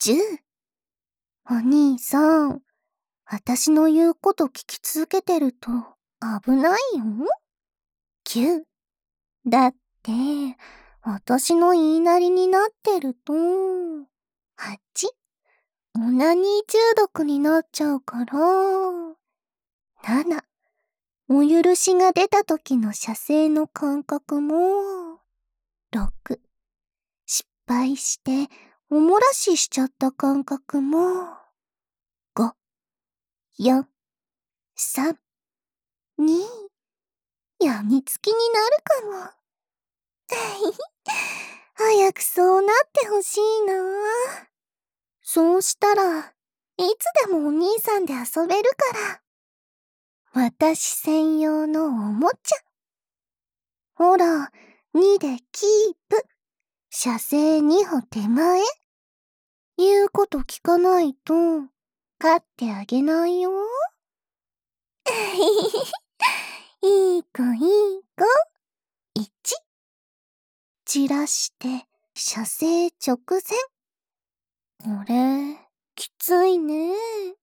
10。お兄さん、私の言うこと聞き続けてると危ないよ。9。だって、私の言いなりになってると、8。オナニー中毒になっちゃうから、7。お許しが出た時の射精の感覚も、6。失敗しておもらししちゃった感覚も、5、4、3、2、やみつきになるかも。早くそうなってほしいな。そうしたら、いつでもお兄さんで遊べるから。私専用のおもちゃ。ほら、2でキープ。射精2歩手前。言うこと聞かないと、飼ってあげないよ。いい子いい子。1。散らして、射精直前。これ、きついね。